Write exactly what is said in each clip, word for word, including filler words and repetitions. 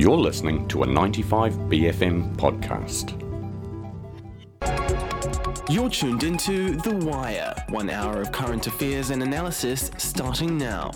You're listening to a ninety-five B F M podcast. You're tuned into The Wire, one hour of current affairs and analysis starting now.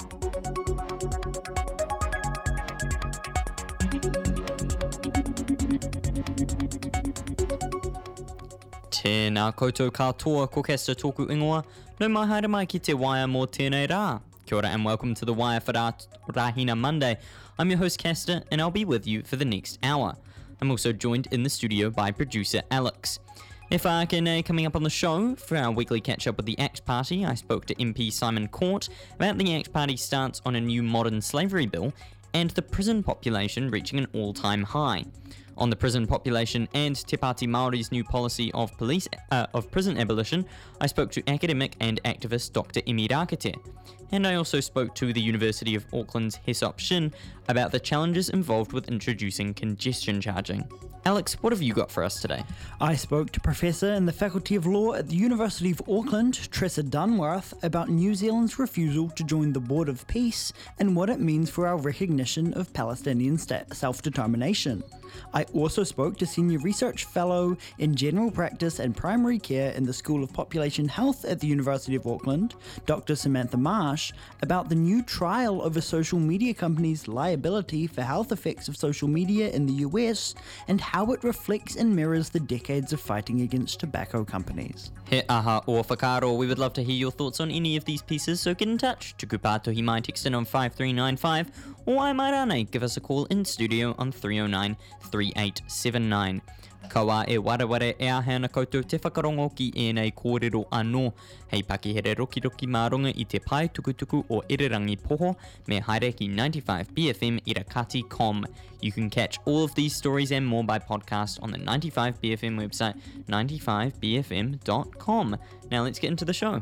Tēnā koutou katoa ko Kesta tōku ingoa, no mai haere mai ki te Wire mō tēnei rā. Kia ora and welcome to the Wire for Rā Rahina Monday. I'm your host Kesta and I'll be with you for the next hour. I'm also joined in the studio by producer Alex. E whākene coming up on the show, for our weekly catch-up with the ACT Party, I spoke to M P Simon Court about the ACT Party's stance on a new modern slavery bill and the prison population reaching an all-time high. On the prison population and Te Pāti Māori's new policy of police uh, of prison abolition, I spoke to academic and activist Doctor Emi Rakete. And I also spoke to the University of Auckland's Hesop Shin about the challenges involved with introducing congestion charging. Alex, what have you got for us today? I spoke to Professor in the Faculty of Law at the University of Auckland, Tressa Dunworth, about New Zealand's refusal to join the Board of Peace and what it means for our recognition of Palestinian self-determination. I also spoke to Senior Research Fellow in General Practice and Primary Care in the School of Population Health at the University of Auckland, Doctor Samantha Marsh, about the new trial over social media companies' liability for health effects of social media in the U S and how it reflects and mirrors the decades of fighting against tobacco companies. He aha o whakaro, we would love to hear your thoughts on any of these pieces, so get in touch. Tuku pātohi mai, text in on five three nine five, or ai mai rānei, give us a call in studio on three oh nine, three eight seven nine. Kawa e waraware e ahana koutou te whakarongo ki ēnei kōrero anō. Hei pakihere roki roki mārunga i te pai tukutuku o Irirangi Poho, me haere ki ninety-five B F M irakati dot com. You can catch all of these stories and more by podcast on the ninety-five B F M website, ninety-five B F M dot com. Now let's get into the show.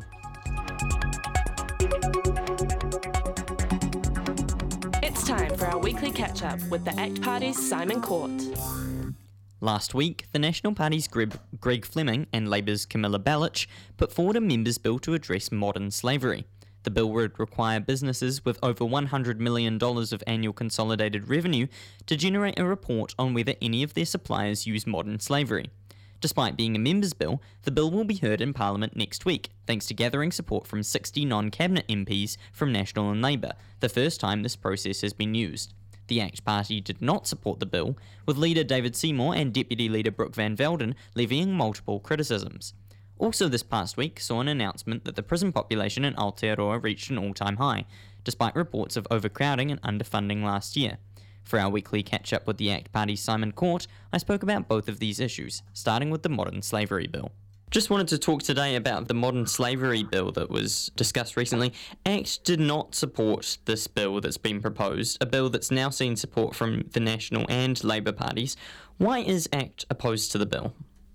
It's time for our weekly catch-up with the ACT Party's Simon Court. Last week, the National Party's Greg Fleming and Labour's Camilla Bellich put forward a members' bill to address modern slavery. The bill would require businesses with over one hundred million dollars of annual consolidated revenue to generate a report on whether any of their suppliers use modern slavery. Despite being a members' bill, the bill will be heard in Parliament next week, thanks to gathering support from sixty non-cabinet M Ps from National and Labour, the first time this process has been used. The ACT Party did not support the bill, with Leader David Seymour and Deputy Leader Brooke Van Velden levying multiple criticisms. Also this past week saw an announcement that the prison population in Aotearoa reached an all-time high, despite reports of overcrowding and underfunding last year. For our weekly catch-up with the ACT Party's Simon Court, I spoke about both of these issues, starting with the modern slavery bill. Just wanted to talk today about the modern slavery bill that was discussed recently. ACT did not support this bill that's been proposed, a bill that's now seen support from the National and Labour parties. Why is ACT opposed to the bill?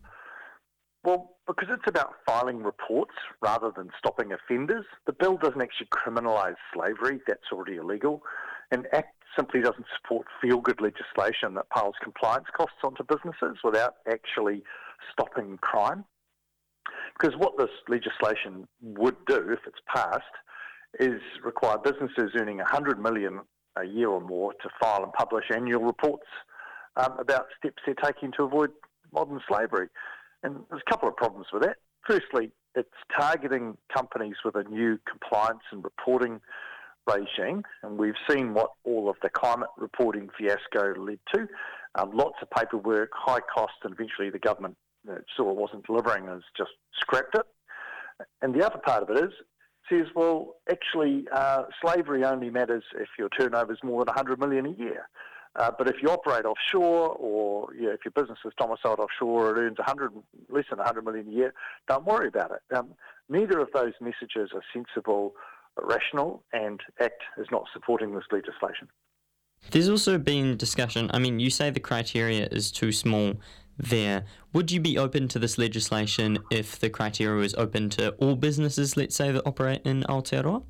Well, because it's about filing reports rather than stopping offenders. The bill doesn't actually criminalise slavery, that's already illegal, and ACT simply doesn't support feel-good legislation that piles compliance costs onto businesses without actually stopping crime. Because what this legislation would do, if it's passed, is require businesses earning one hundred million dollars a year or more to file and publish annual reports um, about steps they're taking to avoid modern slavery. And there's a couple of problems with that. Firstly, it's targeting companies with a new compliance and reporting regime, and we've seen what all of the climate reporting fiasco led to. Um, lots of paperwork, high cost, and eventually the government uh, saw it wasn't delivering and has just scrapped it. And the other part of it is, says, well, actually, uh, slavery only matters if your turnover is more than one hundred million dollars a year. Uh, but if you operate offshore, or you know, if your business is domiciled offshore, it earns one hundred, less than one hundred million dollars a year, don't worry about it. Um, neither of those messages are sensible, rational, and ACT is not supporting this legislation. There's also been discussion, I mean, you say the criteria is too small there. Would you be open to this legislation if the criteria was open to all businesses, let's say, that operate in Aotearoa?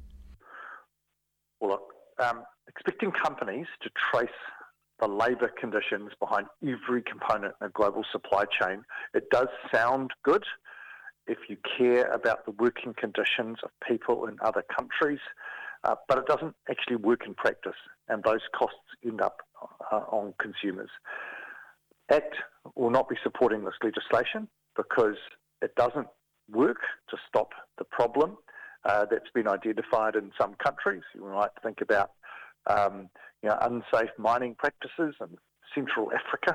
Well, look, um, expecting companies to trace the labour conditions behind every component in a global supply chain, it does sound good if you care about the working conditions of people in other countries, uh, but it doesn't actually work in practice, and those costs end up uh, on consumers. ACT will not be supporting this legislation because it doesn't work to stop the problem uh, that's been identified in some countries. You might think about um, you know, unsafe mining practices in Central Africa,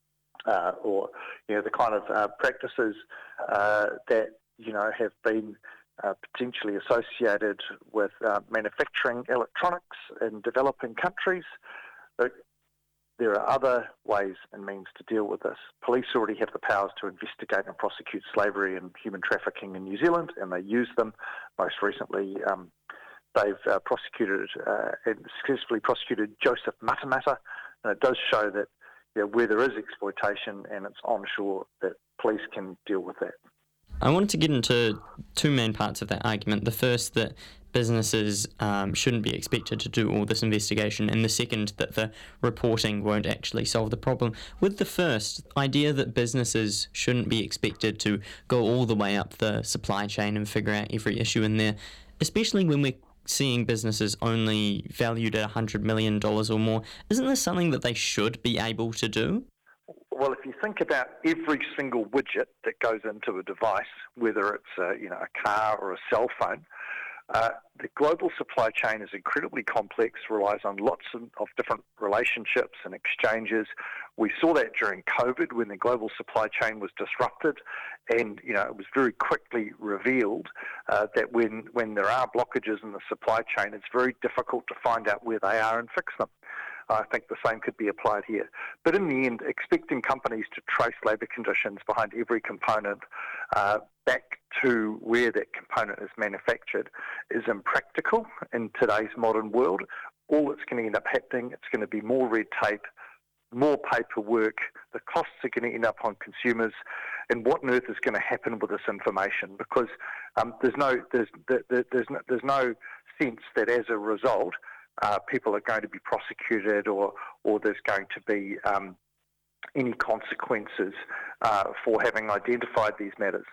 uh, or you know the kind of uh, practices uh, that you know have been uh, potentially associated with uh, manufacturing electronics in developing countries. But there are other ways and means to deal with this. Police already have the powers to investigate and prosecute slavery and human trafficking in New Zealand, and they use them. Most recently, um, they've uh, prosecuted uh, and successfully prosecuted Joseph Matamata, and it does show that you know, where there is exploitation and it's onshore, that police can deal with that. I wanted to get into two main parts of that argument. The first, that businesses um, shouldn't be expected to do all this investigation, and the second, that the reporting won't actually solve the problem. With the first, idea that businesses shouldn't be expected to go all the way up the supply chain and figure out every issue in there, especially when we're seeing businesses only valued at one hundred million dollars or more, isn't this something that they should be able to do? Well, if you think about every single widget that goes into a device, whether it's a, you know, a car or a cell phone, uh, the global supply chain is incredibly complex, relies on lots of, of different relationships and exchanges. We saw that during COVID when the global supply chain was disrupted, and you know it was very quickly revealed uh, that when, when there are blockages in the supply chain, it's very difficult to find out where they are and fix them. I think the same could be applied here. But in the end, expecting companies to trace labour conditions behind every component uh, back to where that component is manufactured is impractical in today's modern world. All that's going to end up happening, it's going to be more red tape, more paperwork, the costs are going to end up on consumers, and what on earth is going to happen with this information? Because um, there's no there's there's no, there's no sense that as a result, Uh, people are going to be prosecuted or, or there's going to be um, any consequences uh, for having identified these matters.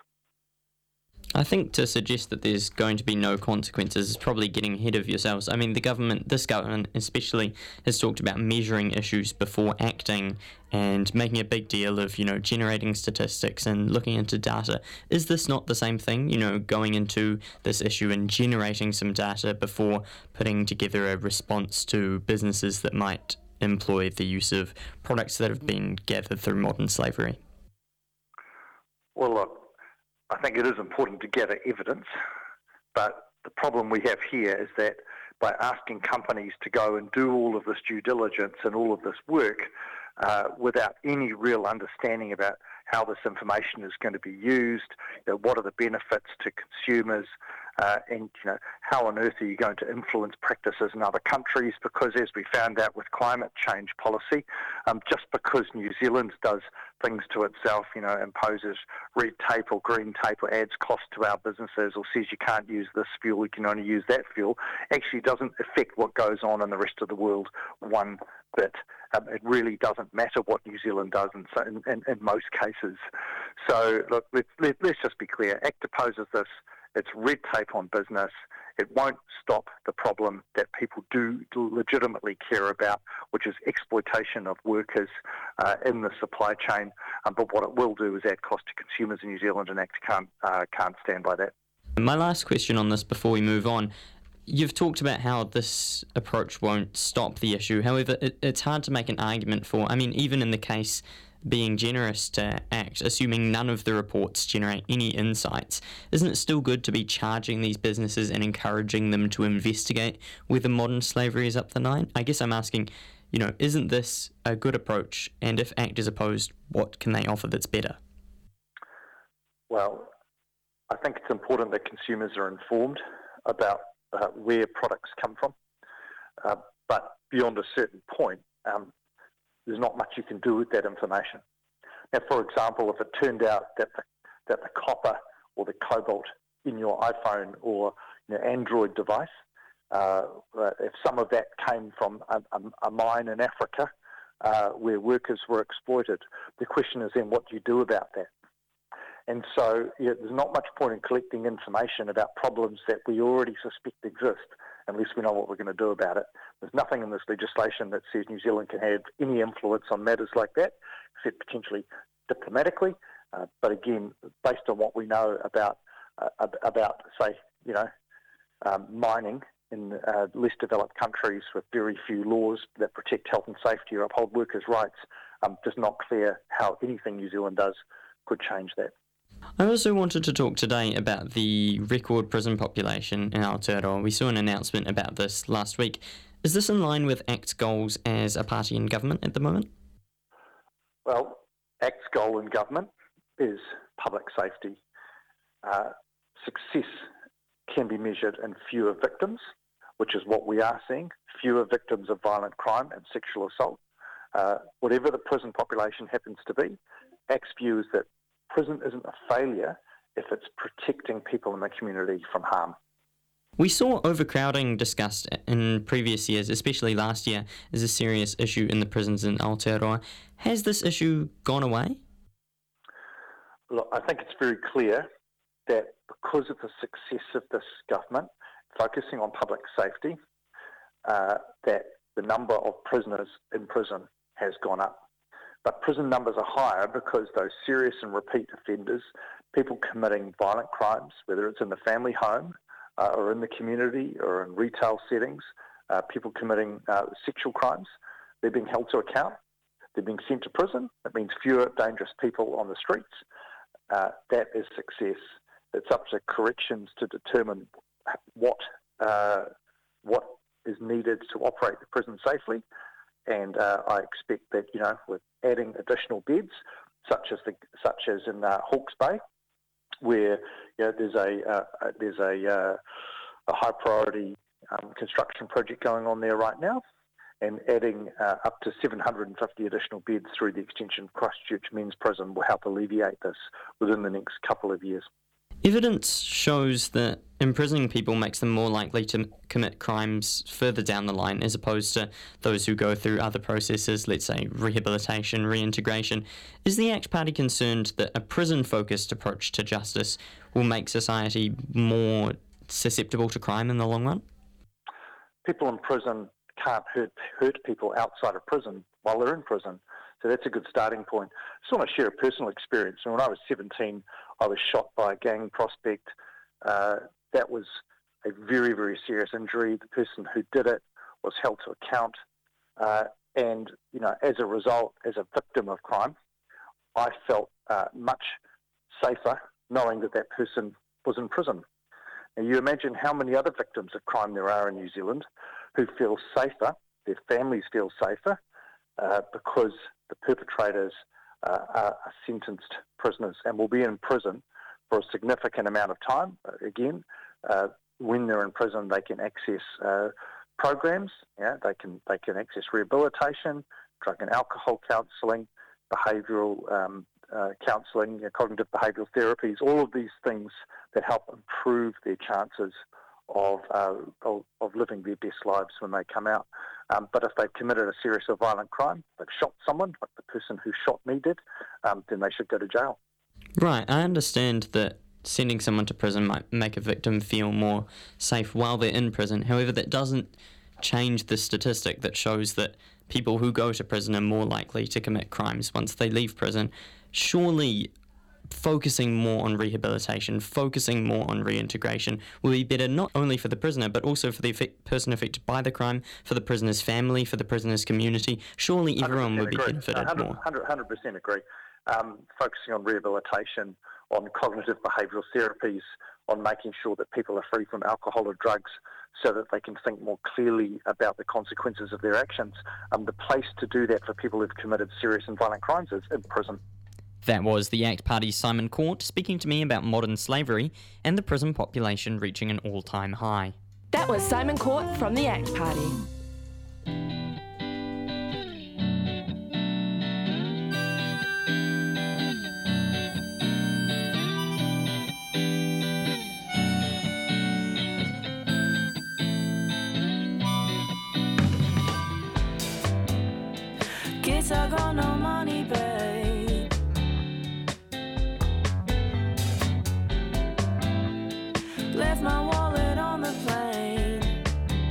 I think to suggest that there's going to be no consequences is probably getting ahead of yourselves. I mean, the government, this government especially, has talked about measuring issues before acting and making a big deal of, you know, generating statistics and looking into data. Is this not the same thing, you know, going into this issue and generating some data before putting together a response to businesses that might employ the use of products that have been gathered through modern slavery? Well, look, I think it is important to gather evidence, but the problem we have here is that by asking companies to go and do all of this due diligence and all of this work uh, without any real understanding about how this information is going to be used, you know, what are the benefits to consumers, uh, and you know, how on earth are you going to influence practices in other countries? Because as we found out with climate change policy, um, just because New Zealand does things to itself, you know, imposes red tape or green tape or adds cost to our businesses or says you can't use this fuel, you can only use that fuel, actually doesn't affect what goes on in the rest of the world one bit. Um, it really doesn't matter what New Zealand does in, in, in, in most cases. So, look, let, let, let's just be clear. ACT opposes this. It's red tape on business. It won't stop the problem that people do legitimately care about, which is exploitation of workers uh, in the supply chain. Um, but what it will do is add cost to consumers in New Zealand, and ACT can't, uh, can't stand by that. My last question on this before we move on. You've talked about how this approach won't stop the issue. However, it, it's hard to make an argument for, I mean, even in the case being generous to ACT, assuming none of the reports generate any insights, isn't it still good to be charging these businesses and encouraging them to investigate whether modern slavery is up the nine? I guess I'm asking, you know, isn't this a good approach? And if ACT is opposed, what can they offer that's better? Well, I think it's important that consumers are informed about uh, where products come from. Uh, but beyond a certain point, um, there's not much you can do with that information. Now, for example, if it turned out that the, that the copper or the cobalt in your iPhone or your Android device, uh, if some of that came from a, a, a mine in Africa uh, where workers were exploited, the question is then what do you do about that? And so yeah, there's not much point in collecting information about problems that we already suspect exist unless we know what we're going to do about it. There's nothing in this legislation that says New Zealand can have any influence on matters like that, except potentially diplomatically. Uh, but again, based on what we know about, uh, about say, you know, um, mining in uh, less developed countries with very few laws that protect health and safety or uphold workers' rights, um, just not clear how anything New Zealand does could change that. I also wanted to talk today about the record prison population in Aotearoa. We saw an announcement about this last week. Is this in line with ACT's goals as a party in government at the moment? Well, ACT's goal in government is public safety. Uh, success can be measured in fewer victims, which is what we are seeing, fewer victims of violent crime and sexual assault. Uh, whatever the prison population happens to be, ACT's view is that prison isn't a failure if it's protecting people in the community from harm. We saw overcrowding discussed in previous years, especially last year, as a serious issue in the prisons in Aotearoa. Has this issue gone away? Look, I think it's very clear that because of the success of this government focusing on public safety, uh, that the number of prisoners in prison has gone up. But prison numbers are higher because those serious and repeat offenders, people committing violent crimes, whether it's in the family home uh, or in the community or in retail settings, uh, people committing uh, sexual crimes, they're being held to account. They're being sent to prison. That means fewer dangerous people on the streets. Uh, that is success. It's up to corrections to determine what uh, what is needed to operate the prison safely. And uh, I expect that, you know, with adding additional beds, such as the such as in uh, Hawke's Bay, where you know there's a uh, there's a uh, a high priority um, construction project going on there right now, and adding uh, up to seven hundred fifty additional beds through the extension of Christchurch Men's Prison will help alleviate this within the next couple of years. Evidence shows that imprisoning people makes them more likely to commit crimes further down the line as opposed to those who go through other processes, let's say rehabilitation, reintegration. Is the ACT Party concerned that a prison-focused approach to justice will make society more susceptible to crime in the long run? People in prison can't hurt, hurt people outside of prison while they're in prison. So that's a good starting point. I just want to share a personal experience. When I was seventeen, I was shot by a gang prospect. Uh, that was a very, very serious injury. The person who did it was held to account. Uh, and, you know, as a result, as a victim of crime, I felt uh, much safer knowing that that person was in prison. Now, you imagine how many other victims of crime there are in New Zealand who feel safer, their families feel safer, uh, because the perpetrators uh, are sentenced prisoners and will be in prison for a significant amount of time. Uh, again, uh, when they're in prison, they can access uh, programs. Yeah, they can they can access rehabilitation, drug and alcohol counselling, behavioural um, uh, counselling, you know, cognitive behavioural therapies. All of these things that help improve their chances of uh, of, of living their best lives when they come out. Um, but if they've committed a serious or violent crime, they've shot someone, like the person who shot me did, um, then they should go to jail. Right, I understand that sending someone to prison might make a victim feel more safe while they're in prison. However, that doesn't change the statistic that shows that people who go to prison are more likely to commit crimes once they leave prison. Surely focusing more on rehabilitation, focusing more on reintegration will be better not only for the prisoner but also for the effect, person affected by the crime, for the prisoner's family, for the prisoner's community. Surely everyone would be agree. benefited one hundred, more. one hundred percent agree. Um, focusing on rehabilitation, on cognitive behavioural therapies, on making sure that people are free from alcohol or drugs so that they can think more clearly about the consequences of their actions. Um, the place to do that for people who've committed serious and violent crimes is in prison. That was the ACT Party's Simon Court speaking to me about modern slavery and the prison population reaching an all-time high. That was Simon Court from the ACT Party. Guess I got no money, babe. Left my wallet on the plane.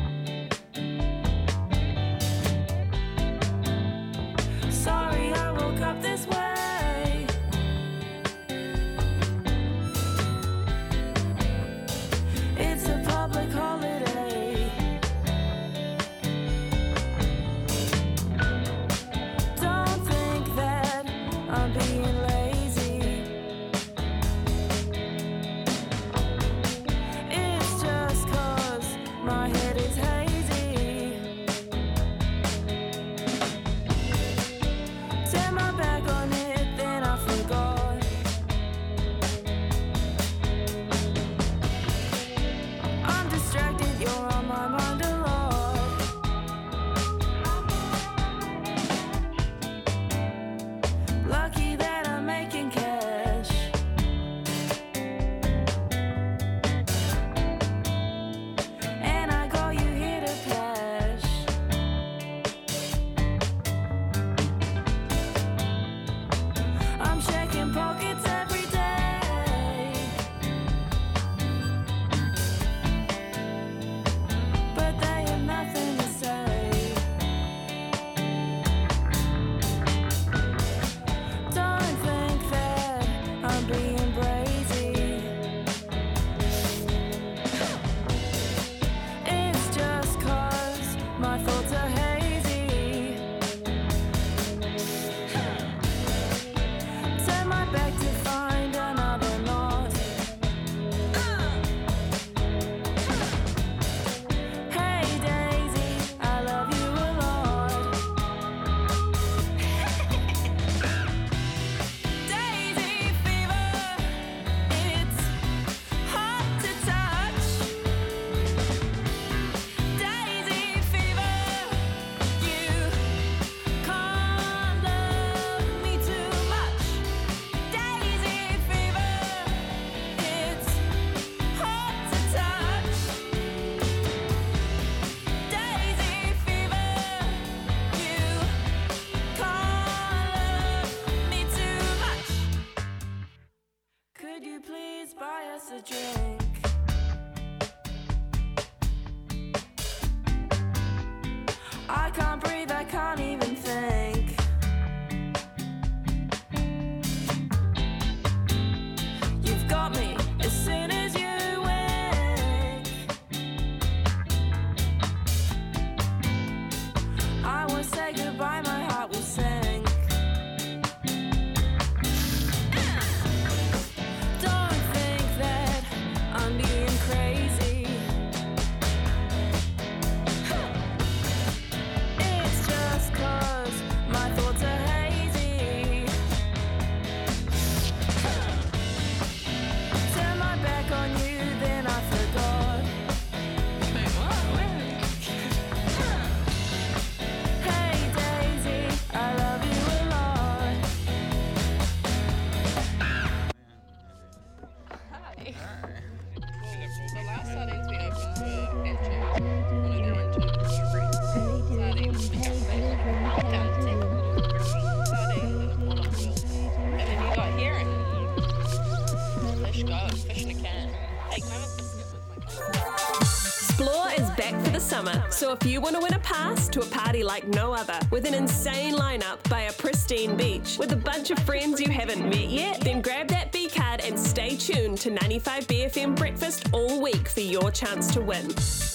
So if you want to win a pass to a party like no other, with an insane lineup by a pristine beach, with a bunch of friends you haven't met yet, then grab that B card and stay tuned to ninety-five B F M Breakfast all week for your chance to win.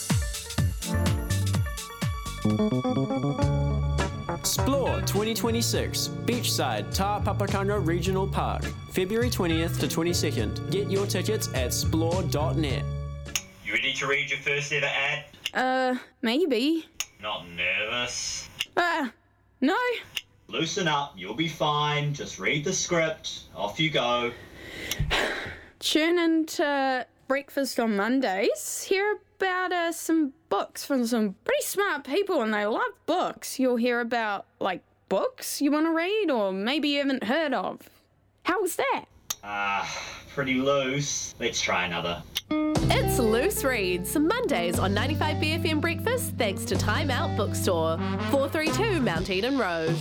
Explore twenty twenty-six, Beachside Tāpapakanga Regional Park, February twentieth to twenty-second. Get your tickets at splore dot net. You ready to read your first ever ad? Uh, maybe. Not nervous? Uh, no. Loosen up, you'll be fine. Just read the script. Off you go. Tune into Breakfast on Mondays. Hear about uh, some books from some pretty smart people, and they love books. You'll hear about, like, books you want to read or maybe you haven't heard of. How was that? Ah, uh, pretty loose. Let's try another. It's Loose Reads, Mondays on ninety-five B F M Breakfast, thanks to Time Out Bookstore, four thirty-two Mount Eden Road.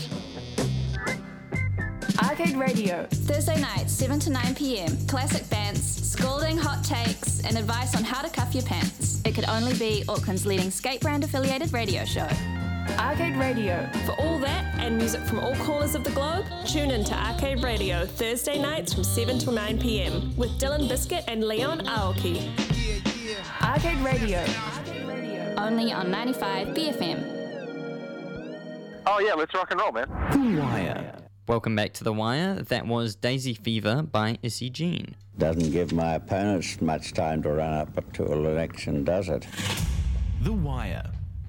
Arcade Radio. Thursday nights, seven to nine p.m. Classic bands, scolding hot takes, and advice on how to cuff your pants. It could only be Auckland's leading skate brand affiliated radio show. Arcade Radio. For all that and music from all corners of the globe, tune in to Arcade Radio Thursday nights from seven to nine p.m. with Dylan Biscuit and Leon Aoki. Arcade Radio. Only on ninety-five B F M. Oh yeah, let's rock and roll, man. The Wire. Welcome back to The Wire. That was Daisy Fever by Issy Jean. Doesn't give my opponents much time to run up to an election, does it? The Wire.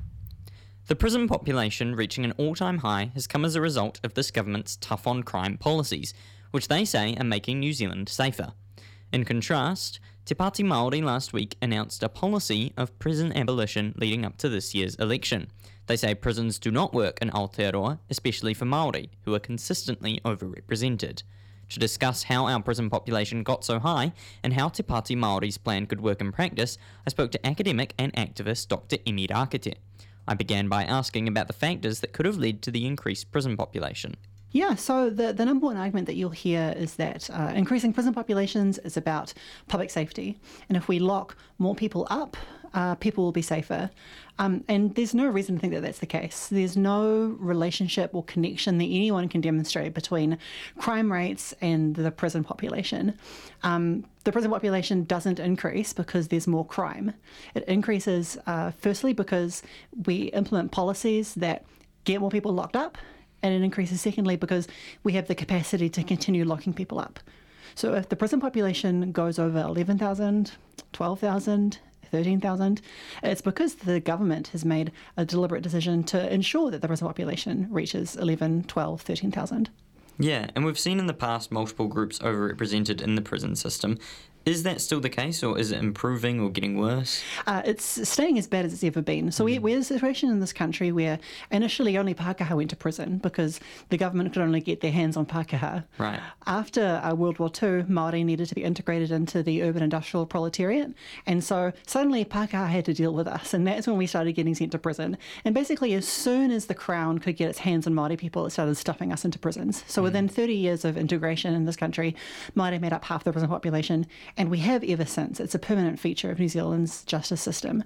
The prison population reaching an all-time high has come as a result of this government's tough-on-crime policies, which they say are making New Zealand safer. In contrast, Te Pāti Māori last week announced a policy of prison abolition leading up to this year's election. They say prisons do not work in Aotearoa, especially for Māori, who are consistently overrepresented. To discuss how our prison population got so high and how Te Pāti Māori's plan could work in practice, I spoke to academic and activist Doctor Emi Rakete. I began by asking about the factors that could have led to the increased prison population. Yeah, so the, the number one argument that you'll hear is that uh, increasing prison populations is about public safety. And if we lock more people up, uh, people will be safer. Um, and there's no reason to think that that's the case. There's no relationship or connection that anyone can demonstrate between crime rates and the prison population. Um, the prison population doesn't increase because there's more crime. It increases, uh, firstly, because we implement policies that get more people locked up, and it increases secondly because we have the capacity to continue locking people up. So if the prison population goes over eleven thousand, twelve thousand, thirteen thousand, it's because the government has made a deliberate decision to ensure that the prison population reaches eleven, twelve, thirteen thousand. Yeah, and we've seen in the past multiple groups overrepresented in the prison system. Is that still the case, or is it improving or getting worse? Uh, it's staying as bad as it's ever been. So mm. we, we're in a situation in this country where initially only Pākehā went to prison because the government could only get their hands on Pākehā. Right. After uh, World War Two, Māori needed to be integrated into the urban industrial proletariat, and so suddenly Pākehā had to deal with us, and that's when we started getting sent to prison. And basically, as soon as the Crown could get its hands on Māori people, it started stuffing us into prisons. So mm. within thirty years of integration in this country, Māori made up half the prison population. And we have ever since. It's a permanent feature of New Zealand's justice system.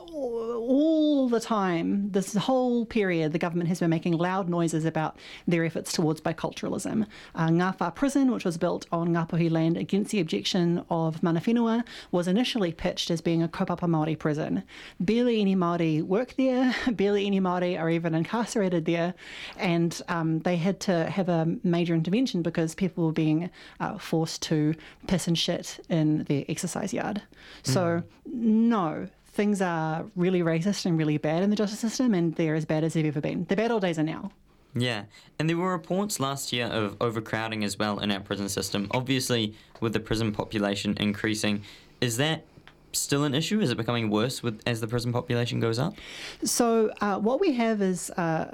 All the time, this whole period, the government has been making loud noises about their efforts towards biculturalism. Uh, Ngā Whā Prison, which was built on Ngāpuhi land against the objection of Mana Whenua, was initially pitched as being a kaupapa Māori prison. Barely any Māori work there, barely any Māori are even incarcerated there, and um, they had to have a major intervention because people were being uh, forced to piss and shit in their exercise yard. So, mm. no, things are really racist and really bad in the justice system, and they're as bad as they've ever been. The bad old days are now. Yeah, and there were reports last year of overcrowding as well in our prison system. Obviously, with the prison population increasing, is that still an issue? Is it becoming worse with as the prison population goes up? So uh, what we have is uh,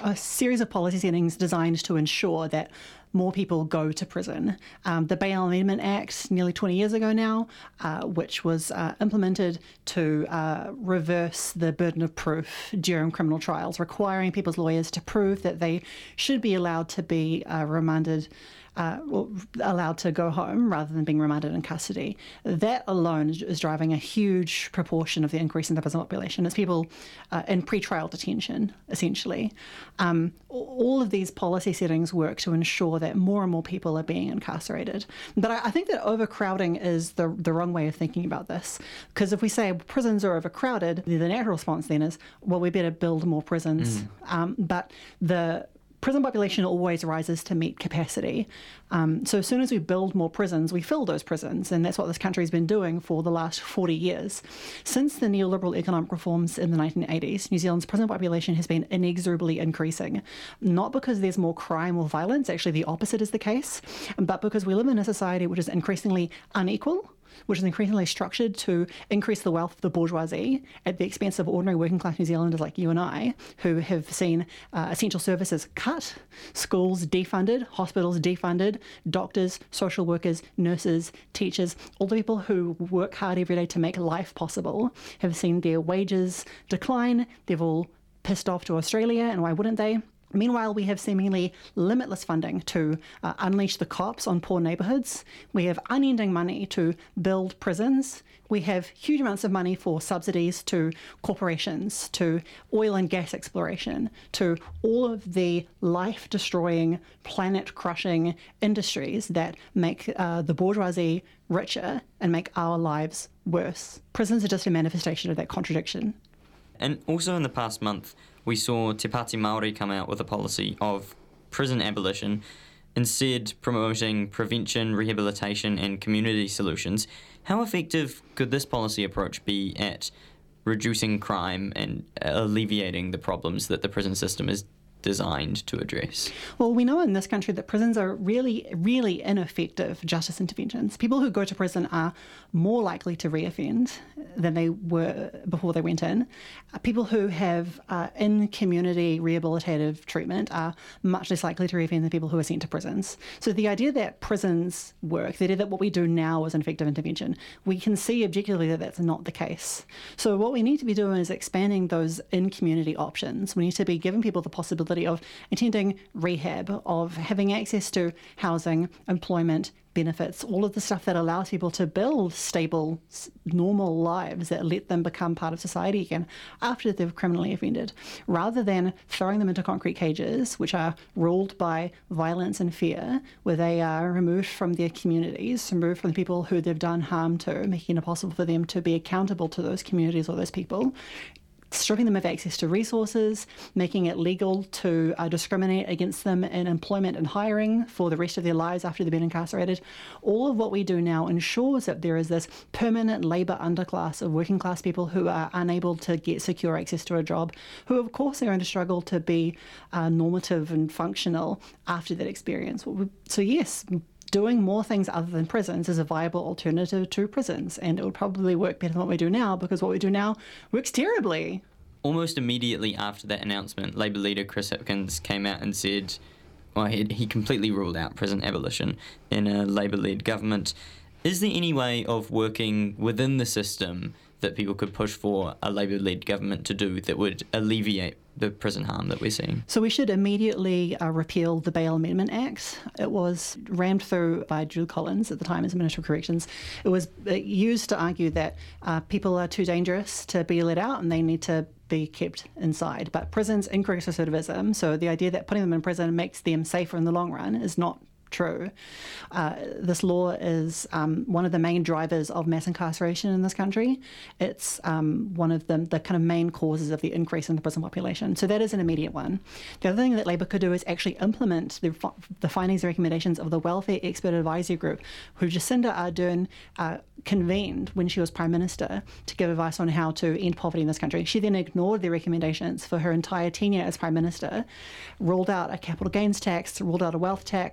a series of policy settings designed to ensure that more people go to prison. Um, the Bail Amendment Act, nearly twenty years ago now, uh, which was uh, implemented to uh, reverse the burden of proof during criminal trials, requiring people's lawyers to prove that they should be allowed to be uh, remanded Uh, allowed to go home rather than being remanded in custody. That alone is driving a huge proportion of the increase in the prison population. It's people uh, in pre-trial detention, essentially. Um, all of these policy settings work to ensure that more and more people are being incarcerated. But I, I think that overcrowding is the, the wrong way of thinking about this. Because if we say prisons are overcrowded, the natural response then is, well, we better build more prisons. Mm. Um, but the prison population always rises to meet capacity. Um, so as soon as we build more prisons, we fill those prisons, and that's what this country's been doing for the last forty years. Since the neoliberal economic reforms in the nineteen eighties, New Zealand's prison population has been inexorably increasing, not because there's more crime or violence, actually the opposite is the case, but because we live in a society which is increasingly unequal, which is increasingly structured to increase the wealth of the bourgeoisie at the expense of ordinary working class New Zealanders like you and I, who have seen uh, essential services cut, schools defunded, hospitals defunded, doctors, social workers, nurses, teachers, all the people who work hard every day to make life possible have seen their wages decline. They've all pissed off to Australia, and why wouldn't they? Meanwhile, we have seemingly limitless funding to uh, unleash the cops on poor neighbourhoods. We have unending money to build prisons. We have huge amounts of money for subsidies to corporations, to oil and gas exploration, to all of the life-destroying, planet-crushing industries that make uh, the bourgeoisie richer and make our lives worse. Prisons are just a manifestation of that contradiction. And also in the past month, we saw Te Pāti Māori come out with a policy of prison abolition, instead promoting prevention, rehabilitation and community solutions. How effective could this policy approach be at reducing crime and alleviating the problems that the prison system is designed to address? Well, we know in this country that prisons are really, really ineffective justice interventions. People who go to prison are more likely to reoffend than they were before they went in. Uh, people who have uh, in-community rehabilitative treatment are much less likely to reoffend than people who are sent to prisons. So the idea that prisons work, the idea that what we do now is an effective intervention, we can see objectively that that's not the case. So what we need to be doing is expanding those in-community options. We need to be giving people the possibility of attending rehab, of having access to housing, employment, benefits, all of the stuff that allows people to build stable, normal lives that let them become part of society again after they've criminally offended, rather than throwing them into concrete cages, which are ruled by violence and fear, where they are removed from their communities, removed from the people who they've done harm to, making it impossible for them to be accountable to those communities or those people, stripping them of access to resources, making it legal to uh, discriminate against them in employment and hiring for the rest of their lives after they've been incarcerated. All of what we do now ensures that there is this permanent labour underclass of working class people who are unable to get secure access to a job, who of course are going to struggle to be uh, normative and functional after that experience. So yes, doing more things other than prisons is a viable alternative to prisons, and it would probably work better than what we do now, because what we do now works terribly. Almost immediately after that announcement, Labour leader Chris Hipkins came out and said, well, he, he completely ruled out prison abolition in a Labour-led government. Is there any way of working within the system that people could push for a Labour-led government to do that would alleviate the prison harm that we're seeing? So we should immediately uh, repeal the Bail Amendment Act. It was rammed through by Jude Collins at the time as Minister of Corrections. It was uh, used to argue that uh, people are too dangerous to be let out and they need to be kept inside. But prisons increase recidivism, so the idea that putting them in prison makes them safer in the long run is not true. Uh, this law is um, one of the main drivers of mass incarceration in this country. It's um, one of the, the kind of main causes of the increase in the prison population. So that is an immediate one. The other thing that Labour could do is actually implement the, the findings and recommendations of the Welfare Expert Advisory Group, who Jacinda Ardern uh, convened when she was Prime Minister to give advice on how to end poverty in this country. She then ignored their recommendations for her entire tenure as Prime Minister, ruled out a capital gains tax, ruled out a wealth tax, continued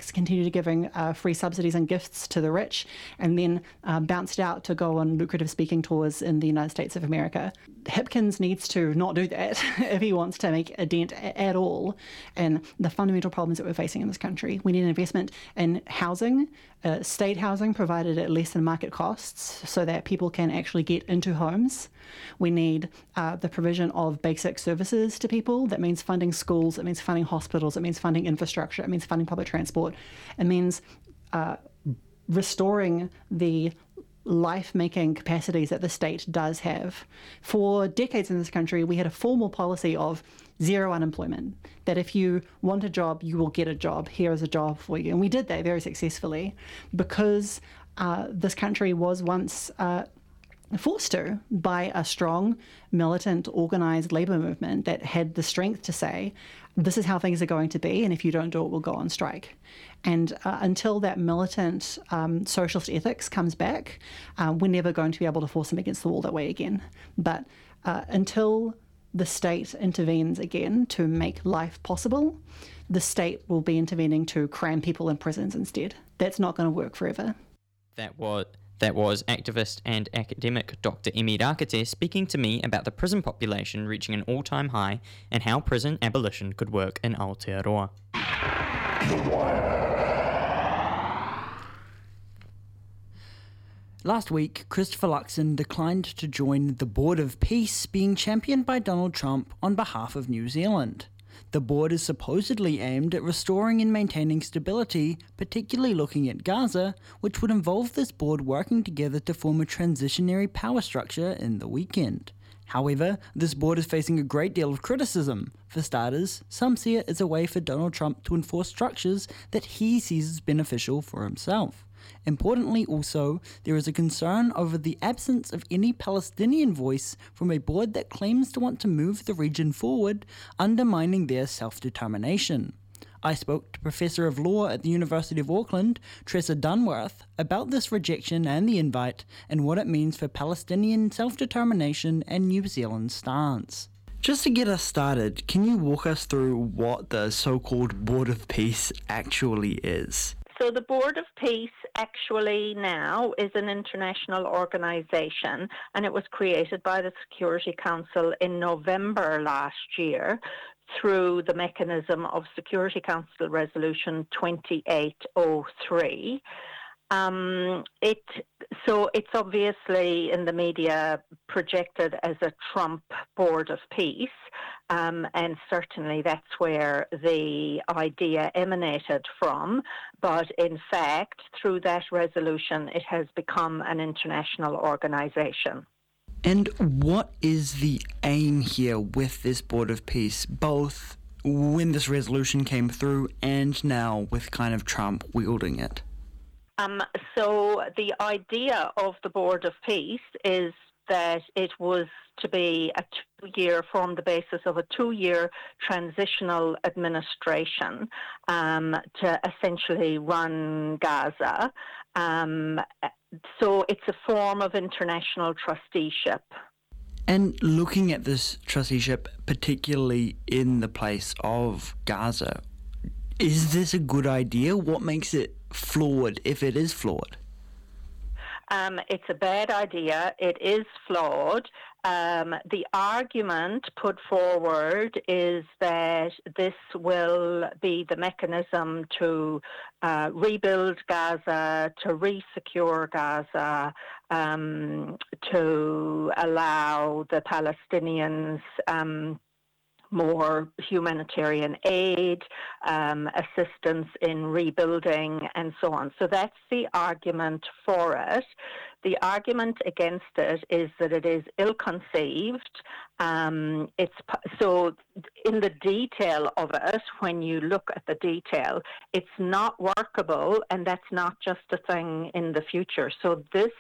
started giving uh, free subsidies and gifts to the rich, and then uh, bounced out to go on lucrative speaking tours in the United States of America. Hipkins needs to not do that if he wants to make a dent a- at all in the fundamental problems that we're facing in this country. We need an investment in housing, uh, state housing provided at less than market costs so that people can actually get into homes. We need uh, the provision of basic services to people. That means funding schools, it means funding hospitals, it means funding infrastructure, it means funding public transport, it means uh, restoring the life-making capacities that the state does have. For decades in this country, we had a formal policy of zero unemployment, that if you want a job, you will get a job. Here is a job for you. And we did that very successfully because uh, this country was once uh, forced to by a strong, militant, organised labour movement that had the strength to say, this is how things are going to be, and if you don't do it, we'll go on strike. And uh, until that militant um, socialist ethics comes back, uh, we're never going to be able to force them against the wall that way again. But uh, until the state intervenes again to make life possible, the state will be intervening to cram people in prisons instead. That's not going to work forever. That was... That was activist and academic Doctor Emi Rakate speaking to me about the prison population reaching an all-time high and how prison abolition could work in Aotearoa. Last week, Christopher Luxon declined to join the Board of Peace being championed by Donald Trump on behalf of New Zealand. The board is supposedly aimed at restoring and maintaining stability, particularly looking at Gaza, which would involve this board working together to form a transitionary power structure in the weekend. However, this board is facing a great deal of criticism. For starters, some see it as a way for Donald Trump to enforce structures that he sees as beneficial for himself. Importantly also, there is a concern over the absence of any Palestinian voice from a board that claims to want to move the region forward, undermining their self-determination. I spoke to Professor of Law at the University of Auckland, Tressa Dunworth, about this rejection and the invite, and what it means for Palestinian self-determination and New Zealand's stance. Just to get us started, can you walk us through what the so-called Board of Peace actually is? So the Board of Peace actually now is an international organisation, and it was created by the Security Council in November last year through the mechanism of Security Council Resolution twenty-eight oh three. Um, it so it's obviously in the media projected as a Trump Board of Peace, um, and certainly that's where the idea emanated from. But in fact, through that resolution, it has become an international organisation. And what is the aim here with this Board of Peace, both when this resolution came through and now with kind of Trump wielding it? Um, so the idea of the Board of Peace is that it was to be a two-year, form the basis of a two-year transitional administration um, to essentially run Gaza. Um, so it's a form of international trusteeship. And looking at this trusteeship, particularly in the place of Gaza, is this a good idea? What makes it flawed if it is flawed? Um, it's a bad idea. It is flawed. Um, the argument put forward is that this will be the mechanism to uh, rebuild Gaza, to re-secure Gaza, um, to allow the Palestinians um, more humanitarian aid, um, assistance in rebuilding, and so on. So that's the argument for it. The argument against it is that it is ill-conceived. Um, it's so in the detail of it, when you look at the detail, it's not workable, and that's not just a thing in the future. So this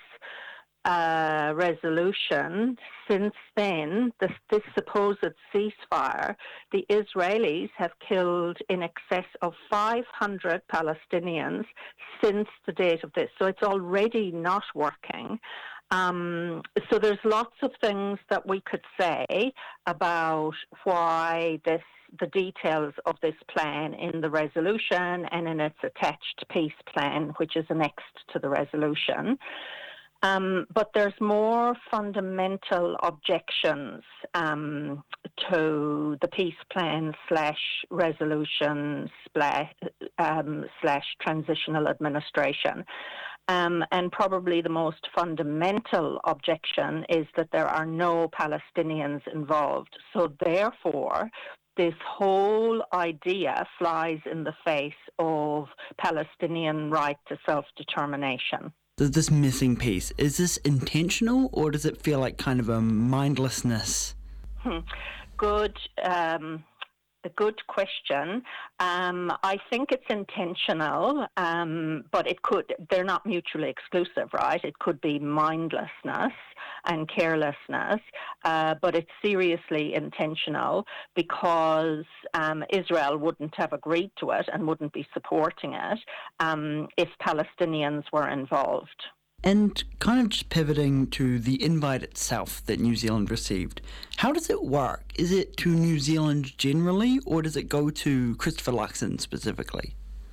Uh, resolution, since then, this, this supposed ceasefire, the Israelis have killed in excess of five hundred Palestinians since the date of this. So it's already not working. Um, so there's lots of things that we could say about why this, the details of this plan in the resolution and in its attached peace plan, which is annexed to the resolution. Um, but there's more fundamental objections um, to the peace plan slash resolution slash, um, slash transitional administration. Um, and probably the most fundamental objection is that there are no Palestinians involved. So therefore, this whole idea flies in the face of Palestinian right to self-determination. Does this missing piece, is this intentional, or does it feel like kind of a mindlessness? Hmm. Good, um, a good question. Um, I think it's intentional, um, but it could, they're not mutually exclusive, right? It could be mindlessness and carelessness, uh, but it's seriously intentional because um, Israel wouldn't have agreed to it and wouldn't be supporting it um, if Palestinians were involved. And kind of just pivoting to the invite itself that New Zealand received, how does it work? Is it to New Zealand generally, or does it go to Christopher Luxon specifically?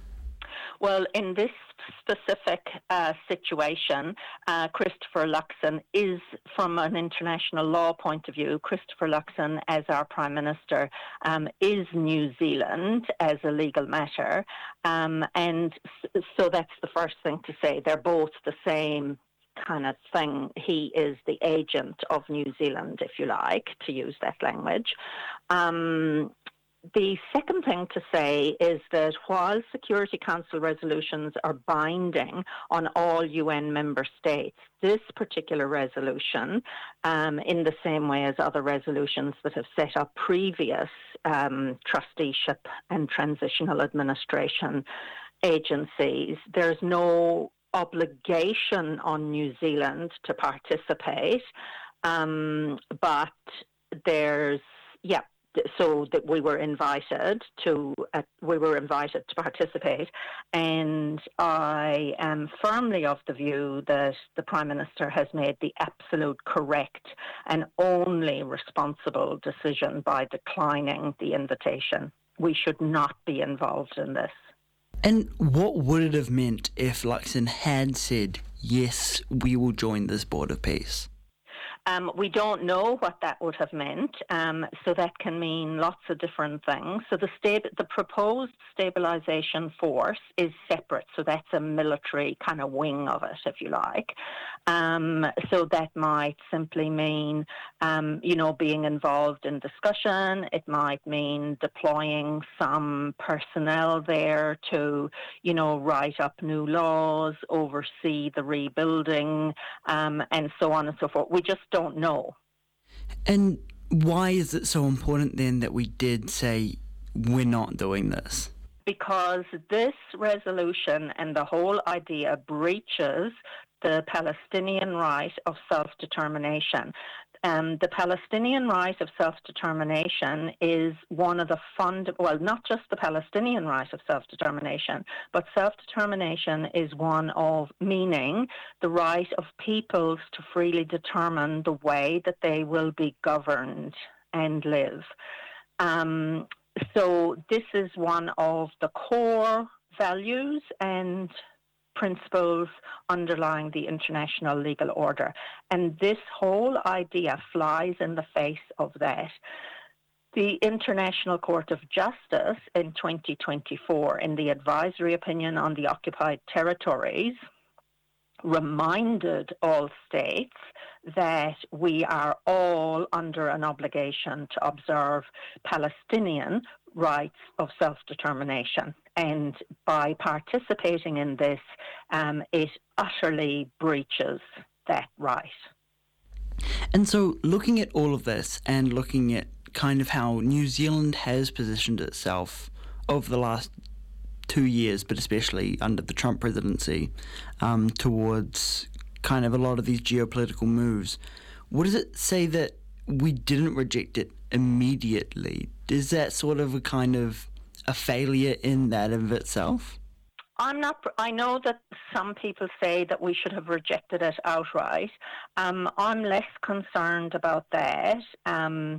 Well, in this specific uh, situation, uh, Christopher Luxon is, from an international law point of view, Christopher Luxon, as our Prime Minister, um, is New Zealand as a legal matter. Um, and so that's the first thing to say. They're both the same kind of thing. He is the agent of New Zealand, if you like, to use that language. Um, The second thing to say is that while Security Council resolutions are binding on all U N member states, this particular resolution, um, in the same way as other resolutions that have set up previous um, trusteeship and transitional administration agencies, there's no obligation on New Zealand to participate, um, but there's, yeah, so that we were invited to uh, we were invited to participate, and I am firmly of the view that the Prime Minister has made the absolute correct and only responsible decision by declining the invitation. We should not be involved in this. And what would it have meant if Luxon had said, yes, we will join this Board of Peace? Um, we don't know what that would have meant, um, so that can mean lots of different things. So the stab- the proposed stabilisation force is separate, so that's a military kind of wing of it, if you like. Um, so that might simply mean, um, you know, being involved in discussion. It might mean deploying some personnel there to, you know, write up new laws, oversee the rebuilding, um, and so on and so forth. We just don't know. And why is it so important then that we did say we're not doing this? Because this resolution and the whole idea breaches the Palestinian right of self-determination. Um, the Palestinian right of self-determination is one of the fund, well, not just the Palestinian right of self-determination, but self-determination is one of meaning the right of peoples to freely determine the way that they will be governed and live. Um, so this is one of the core values and principles underlying the international legal order. And this whole idea flies in the face of that. The International Court of Justice in twenty twenty-four, in the advisory opinion on the occupied territories, reminded all states that we are all under an obligation to observe Palestinian rights of self-determination. And by participating in this, um, it utterly breaches that right. And so looking at all of this and looking at kind of how New Zealand has positioned itself over the last two years, but especially under the Trump presidency, um, towards kind of a lot of these geopolitical moves, what does it say that we didn't reject it immediately? Is that sort of a kind of a failure in that of itself? I'm not. I know that some people say that we should have rejected it outright. Um, I'm less concerned about that, um,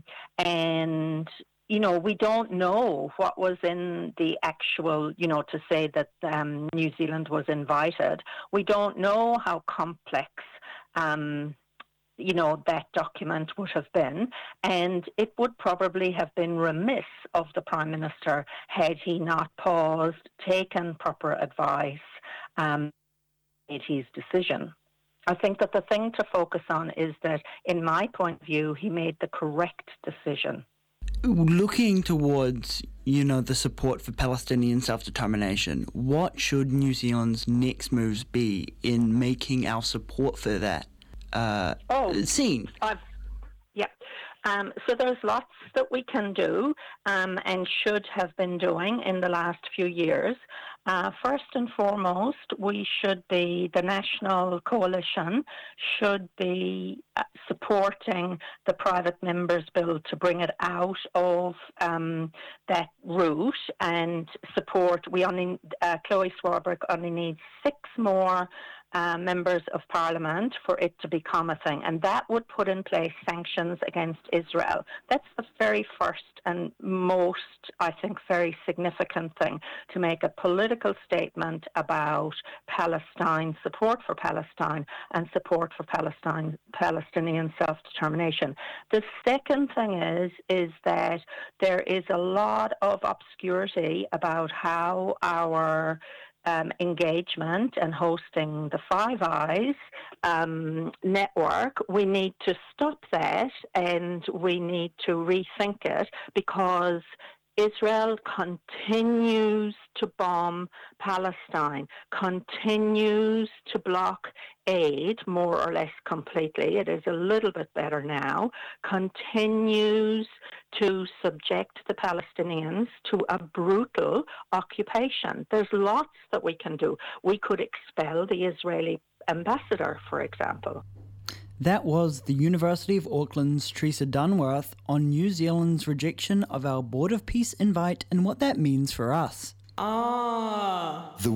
and you know, we don't know what was in the actual. You know, to say that um, New Zealand was invited, we don't know how complex. Um, you know, that document would have been, and it would probably have been remiss of the Prime Minister had he not paused, taken proper advice, um, made his decision. I think that the thing to focus on is that, in my point of view, he made the correct decision. Looking towards, you know, the support for Palestinian self-determination, what should New Zealand's next moves be in making our support for that Uh, oh, seen. I've, yeah. Um, so there's lots that we can do um, and should have been doing in the last few years. Uh, first and foremost, we should be, the National Coalition should be uh, supporting the Private Members Bill to bring it out of um, that route and support. We only, uh, Chloe Swarbrick only needs six more Uh, members of Parliament for it to become a thing, and that would put in place sanctions against Israel. That's the very first and most, I think, very significant thing, to make a political statement about Palestine, support for Palestine, and support for Palestine, Palestinian self-determination. The second thing is, is that there is a lot of obscurity about how our Um, engagement and hosting the Five Eyes um, network, we need to stop that and we need to rethink it, because Israel continues to bomb Palestine, continues to block aid more or less completely. It is a little bit better now. Continues to subject the Palestinians to a brutal occupation. There's lots that we can do. We could expel the Israeli ambassador, for example. That was the University of Auckland's Teresa Dunworth on New Zealand's rejection of our Board of Peace invite and what that means for us. Ah. The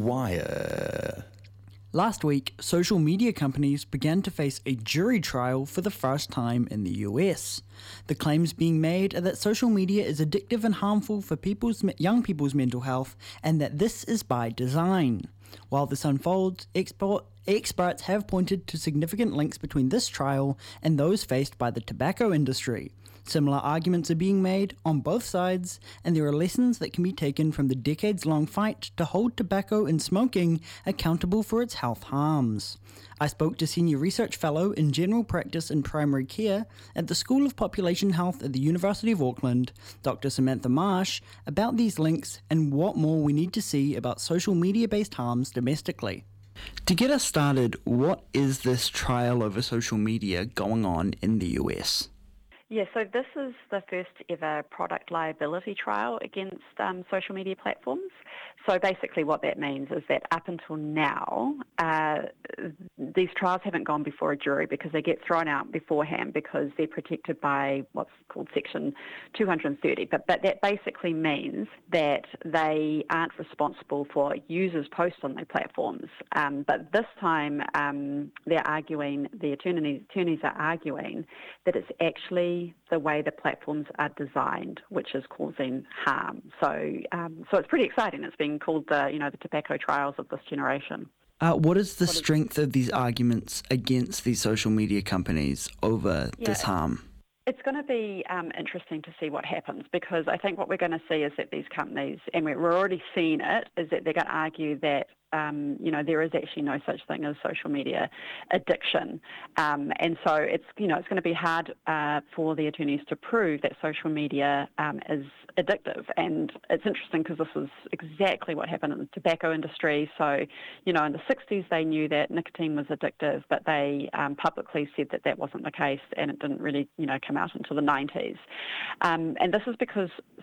Wire. Last week, social media companies began to face a jury trial for the first time in the U S. The claims being made are that social media is addictive and harmful for people's, young people's mental health, and that this is by design. While this unfolds, export, experts have pointed to significant links between this trial and those faced by the tobacco industry. Similar arguments are being made on both sides, and there are lessons that can be taken from the decades-long fight to hold tobacco and smoking accountable for its health harms. I spoke to Senior Research Fellow in General Practice and Primary Care at the School of Population Health at the University of Auckland, Doctor Samantha Marsh, about these links and what more we need to see about social media-based harms domestically. To get us started, what is this trial over social media going on in the U S? Yeah, so this is the first ever product liability trial against um, social media platforms. So basically what that means is that up until now, uh, these trials haven't gone before a jury because they get thrown out beforehand because they're protected by what's called Section two hundred thirty. But, but that basically means that they aren't responsible for users' posts on their platforms. Um, but this time um, they're arguing, the attorneys, attorneys are arguing that it's actually the way the platforms are designed, which is causing harm. So, um, so it's pretty exciting. It's being called the, you know, the tobacco trials of this generation. Uh, what is the what strength is- of these arguments against these social media companies over yeah, this harm? It's going to be um, interesting to see what happens, because I think what we're going to see is that these companies, and we're already seeing it, is that they're going to argue that Um, you know, there is actually no such thing as social media addiction. Um, and so it's, you know, it's going to be hard uh, for the attorneys to prove that social media um, is addictive. And it's interesting because this is exactly what happened in the tobacco industry. So, you know, in the sixties, they knew that nicotine was addictive, but they um, publicly said that that wasn't the case, and it didn't really, you know, come out until the nineties. Um, and this is because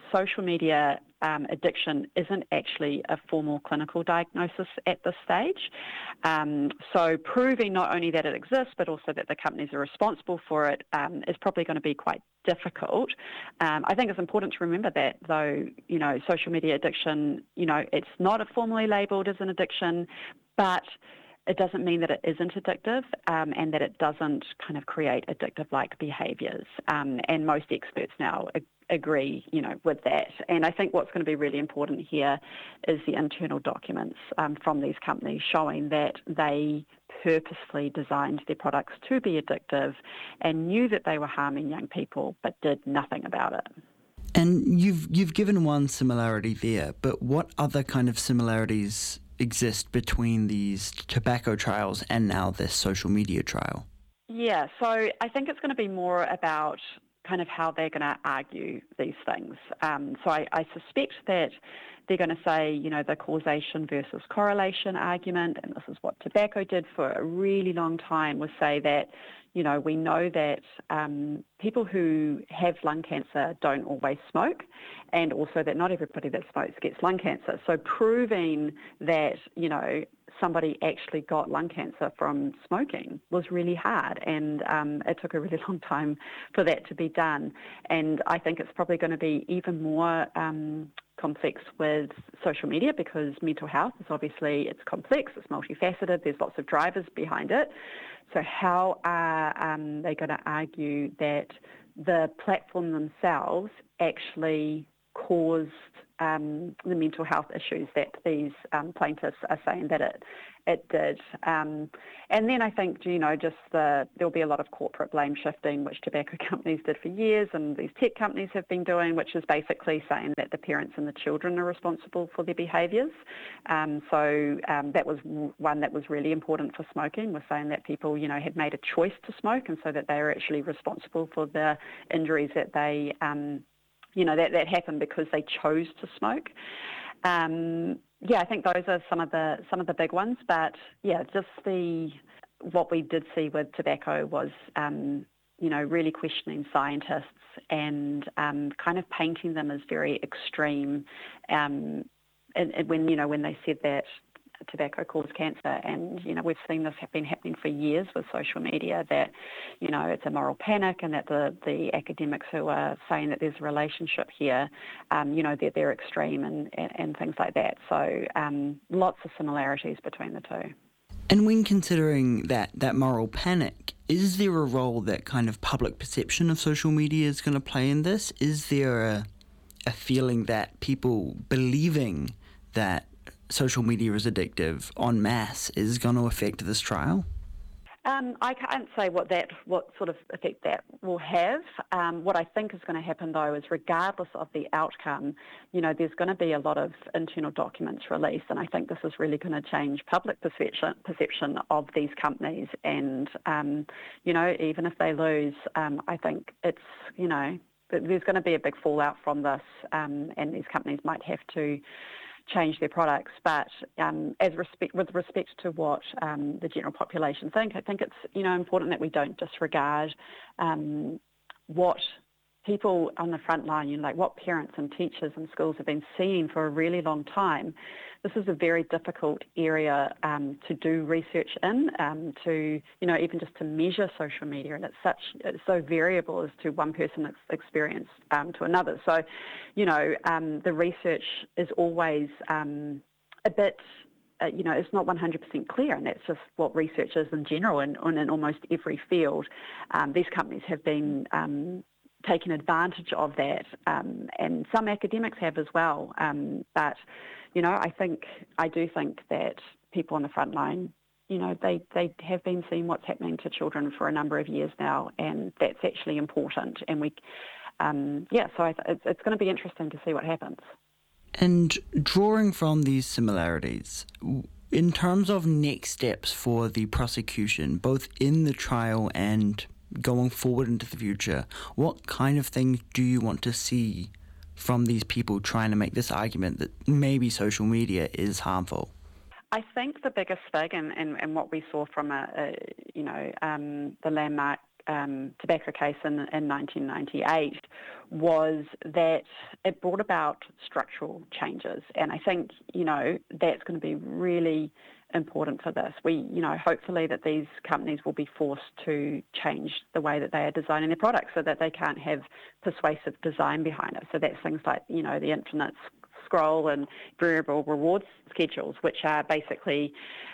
social media um, addiction isn't actually a formal clinical diagnosis at this stage. Um, so proving not only that it exists, but also that the companies are responsible for it um, is probably going to be quite difficult. Um, I think it's important to remember that, though, you know, social media addiction, you know, it's not formally labelled as an addiction, but it doesn't mean that it isn't addictive um, and that it doesn't kind of create addictive-like behaviours. Um, and most experts now ag- agree, you know, with that. And I think what's going to be really important here is the internal documents um, from these companies showing that they purposefully designed their products to be addictive and knew that they were harming young people but did nothing about it. And you've you've given one similarity there, but what other kind of similarities exist between these tobacco trials and now this social media trial? Yeah, so I think it's going to be more about kind of how they're going to argue these things. Um, so I, I suspect that they're going to say, you know, the causation versus correlation argument, and this is what tobacco did for a really long time, was say that, you know, we know that um, people who have lung cancer don't always smoke, and also that not everybody that smokes gets lung cancer. So proving that, you know, somebody actually got lung cancer from smoking was really hard, and um, it took a really long time for that to be done. And I think it's probably going to be even more um, complex with social media, because mental health is obviously, it's complex, it's multifaceted, there's lots of drivers behind it. So how are um, they going to argue that the platform themselves actually caused um, the mental health issues that these um, plaintiffs are saying that it it did? Um, and then I think, you know, just the, there'll be a lot of corporate blame shifting, which tobacco companies did for years, and these tech companies have been doing, which is basically saying that the parents and the children are responsible for their behaviours. Um, so um, that was one that was really important for smoking, was saying that people, you know, had made a choice to smoke, and so that they were actually responsible for the injuries that they um, you know, that, that happened because they chose to smoke. Um, yeah, I think those are some of the some of the big ones. But yeah, just the what we did see with tobacco was, um, you know, really questioning scientists and um, kind of painting them as very extreme. Um, and, and when you know when they said that tobacco causes cancer, and you know we've seen this have been happening for years with social media, that you know it's a moral panic, and that the the academics who are saying that there's a relationship here, um, you know that they're extreme and, and, and things like that. So um, lots of similarities between the two. And when considering that that moral panic, is there a role that kind of public perception of social media is going to play in this? Is there a a feeling that people believing that social media is addictive en masse is going to affect this trial? Um, I can't say what that, what sort of effect that will have. Um, what I think is going to happen, though, is regardless of the outcome, you know, there's going to be a lot of internal documents released, and I think this is really going to change public perception perception of these companies. And um, you know, even if they lose, um, I think it's, you know, there's going to be a big fallout from this, um, and these companies might have to change their products. But um, as respect, with respect to what um, the general population think, I think it's, you know, important that we don't disregard um, what people on the front line, you know, like what parents and teachers and schools have been seeing for a really long time. This is a very difficult area um, to do research in, um, to, you know, even just to measure social media, and it's such, it's so variable as to one person's experience um, to another. So, you know, um, the research is always um, a bit, uh, you know, it's not one hundred percent clear, and that's just what research is in general, and, and in almost every field. Um, these companies have been um, taken advantage of that, um, and some academics have as well. Um, but, you know, I think, I do think that people on the front line, you know, they, they have been seeing what's happening to children for a number of years now, and that's actually important. And we, um, yeah, so I th- it's, it's going to be interesting to see what happens. And drawing from these similarities, in terms of next steps for the prosecution, both in the trial and going forward into the future, what kind of things do you want to see from these people trying to make this argument that maybe social media is harmful? I think the biggest thing, and, and, and what we saw from a, a you know um, the landmark um, tobacco case in, in nineteen ninety-eight was that it brought about structural changes. And I think, you know, that's going to be really important for this. We, you know, hopefully that these companies will be forced to change the way that they are designing their products so that they can't have persuasive design behind it. So that's things like, you know, the infinite scroll and variable rewards schedules, which are basically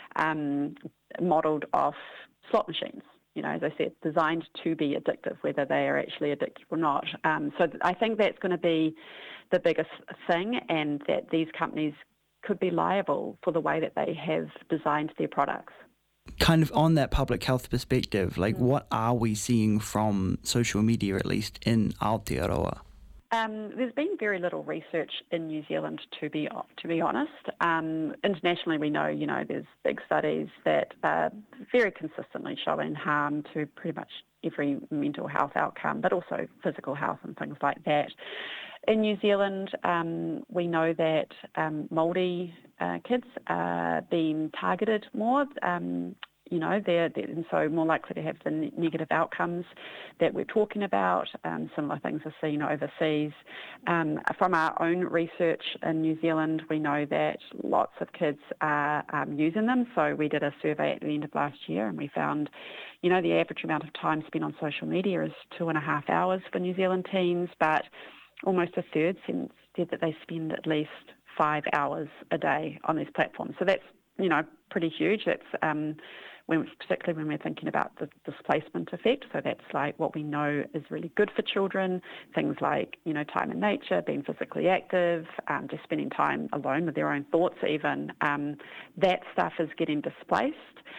um, modelled off slot machines. You know, as I said, designed to be addictive, whether they are actually addictive or not. Um, so I think that's going to be the biggest thing, and that these companies could be liable for the way that they have designed their products. Kind of on that public health perspective, like mm-hmm. what are we seeing from social media, at least in Aotearoa? Um, there's been very little research in New Zealand, to be to be honest. Um, internationally, we know, you know, there's big studies that are very consistently showing harm to pretty much every mental health outcome, but also physical health and things like that. In New Zealand, um, we know that um, Māori uh, kids are being targeted more. Um, you know, they're, they're and so more likely to have the ne- negative outcomes that we're talking about. Um, similar things are seen overseas. Um, from our own research in New Zealand, we know that lots of kids are um, using them. So we did a survey at the end of last year, and we found, you know, the average amount of time spent on social media is two and a half hours for New Zealand teens, but almost a third said that they spend at least five hours a day on these platforms. So that's, you know, pretty huge. That's um, when, particularly when we're thinking about the displacement effect. So that's like what we know is really good for children, things like, you know, time in nature, being physically active, um, just spending time alone with their own thoughts even. Um, that stuff is getting displaced.